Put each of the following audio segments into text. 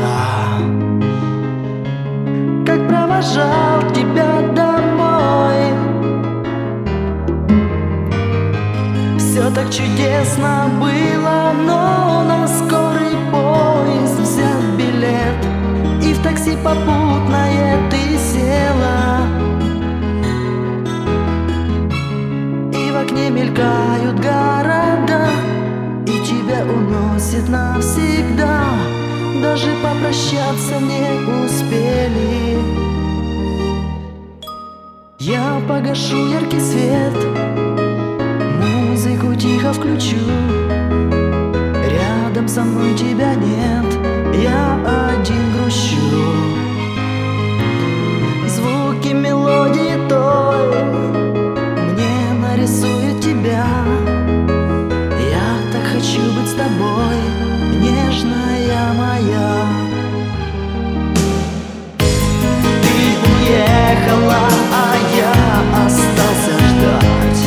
утра. Как провожал тебя домой, все так чудесно было, но на скорый поезд взял билет, и в такси попутное ты села. И в окне мелькают города, и тебя уносит навсегда. Даже попрощаться не успели. Я погашу яркий свет, музыку тихо включу. Рядом со мной тебя нет, я один грущу. Звуки мелодии той мне нарисуют тебя. Я так хочу быть с тобой, нежная моя. Ты уехала, а я остался ждать.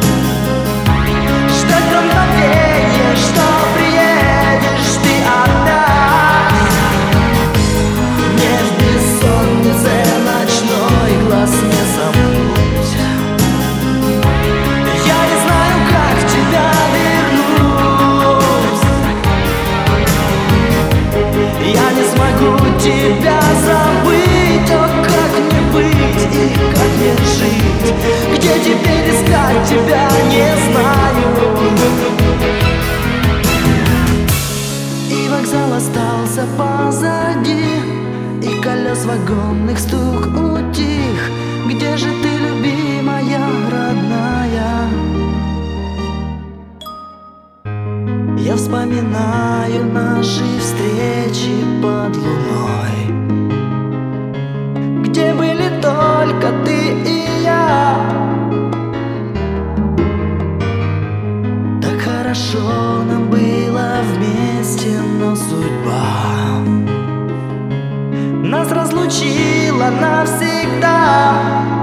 Ждать мгновенья, что приедешь ты опять. Мне в бессоннице ночной глаз не сомкнуть. Я не знаю, как тебя вернуть. Я не смогу тебя забыть. О, как мне быть и как мне жить? Где теперь искать тебя, не знаю. И вокзал остался позади, и колес вагонных стук утих. Где же ты, любимая, родная? Я вспоминаю наши встречи под луной, где были только ты и я. Так хорошо нам было вместе, но судьба нас разлучила навсегда.